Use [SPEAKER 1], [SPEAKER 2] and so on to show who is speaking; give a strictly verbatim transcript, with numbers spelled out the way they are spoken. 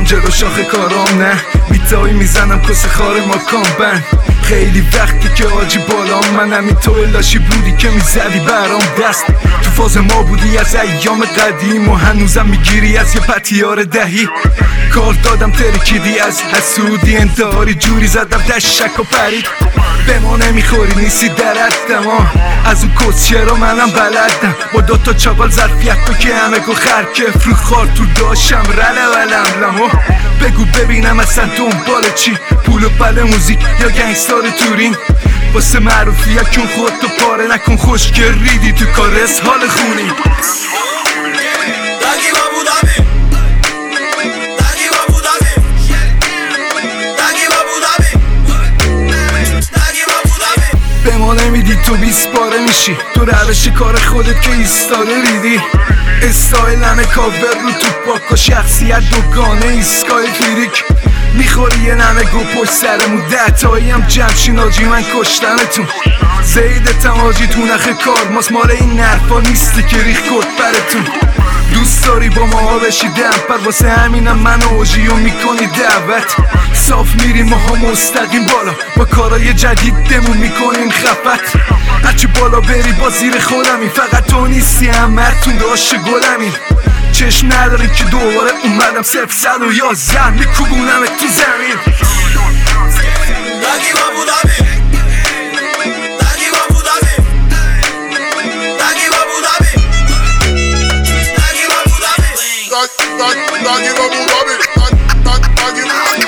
[SPEAKER 1] جلو شاخه کارام نه میتایی میزنم کس خار ما کامبن خیلی وقتی که آجی بالام من همین تو لاشی بودی که میزدی برام دست تو فاز ما بودی از ایام قدیم و هنوزم میگیری از یه پتیار دهی کار دادم ترکیدی از حسودی انتحاری جوری زدم دشک و پرید به ما نمیخوری نیستی درد ما از اون کسیه رو منم بلدم با دوتا چاقال ظرفیت تو که همه گو خرکه فرو خار تو داشم رله ولم لمو بگو ببینم اصلا دنبال چی پول و پل موزیک یا گنگستار تورین واسه معروفیت کن خودتو پاره نکن خوش که ریدی تو کار حال خونی به ما نمیدی تو بیست باره میشی تو روش کار خودت که ایستاره ریدی استایل همه کاور رو تو پاک و شخصیت دوگانه ایسکای فیریک میخوری یه نمه گو پشت سرمون دهتایی هم جمشین آجی من کشتمتون زیدتم آجی تو نخه کار ماست مال این نرفا نیستی که ریخ کرد برتون دوست داری با ما بشی دمپر واسه همینم من و آجیو میکنی دعوت صاف میریم ماها مستقیم بالا با کارای جدید دمون میکنیم خفت هرچی بالا بری با زیر خودمی فقط تو نیستی همتون داشت گلمی چشم نداریم که دوباره اومدم صفر صد و یازده میکوبونم تو زمین
[SPEAKER 2] Dagi Abu Dhabi, Dagi Abu Dhabi, Dagi Abu Dhabi.